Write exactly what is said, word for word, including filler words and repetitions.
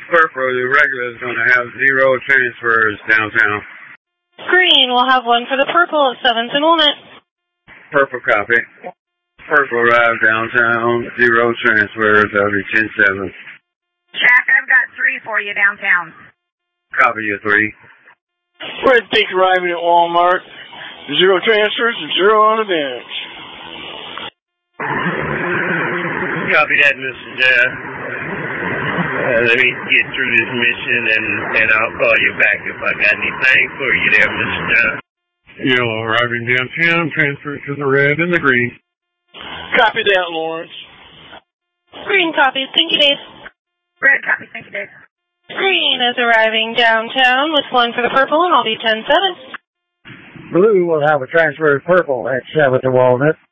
Purple, the regular is going to have zero transfers downtown. Green will have one for the purple at seventh and Walnut. Purple copy. Purple arrived downtown, zero transfers, that'll be ten seven. Jack, I've got three for you downtown. Copy your three. Red Pink arriving at Walmart. Zero transfers and zero on the bench. Copy that, Mister Jeff. Uh, let me get through this mission and, and I'll call you back if I got anything for you there, Mister Jeff. Yellow arriving downtown, transfer to the red and the green. Copy that, Lawrence. Green copies. Thank you, Dave. Red copy. Thank you, Dave. Green is arriving downtown with one for the purple, and I'll be ten seven. Blue will have a transfer of purple at seventh and Walnut.